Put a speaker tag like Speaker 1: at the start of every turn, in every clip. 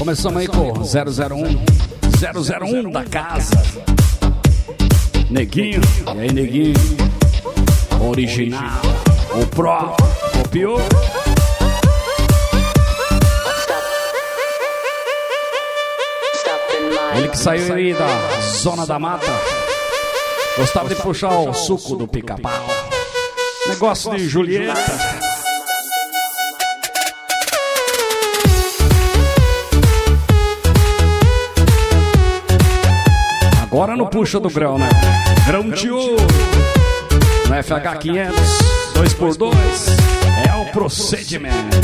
Speaker 1: Começamos aí com 001 da casa. Neguinho, e aí Neguinho? Original, o Pro, copiou? Ele que saiu aí da zona da mata, gostava de puxar o suco do pica-pau. Negócio de Julieta. Agora não puxa do grão, né? Grão de ouro. No FH500, 2x2, é o procedimento.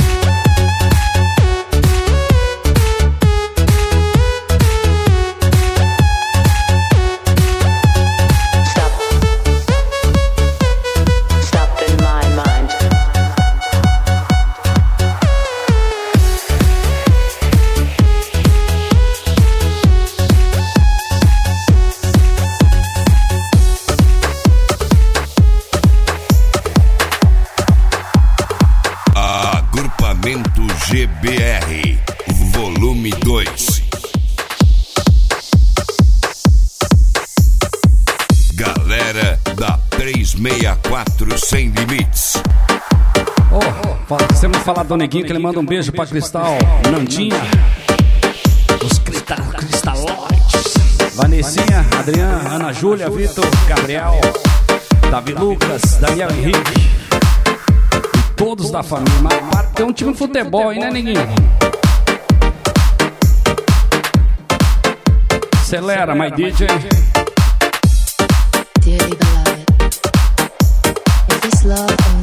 Speaker 2: GBR, volume 2. Galera da 364 Sem Limites.
Speaker 1: Você não falar do Neguinho que ele manda um beijo pra Cristal, Nandinha, os cristaloides, Vanessinha, Adriana, Ana Júlia, Vitor, Gabriel, Davi Lucas, Daniel Henrique. Todos da família, mas tem um time de futebol aí, né, Neguinho? Acelera, my DJ.
Speaker 3: Dearly beloved, if this love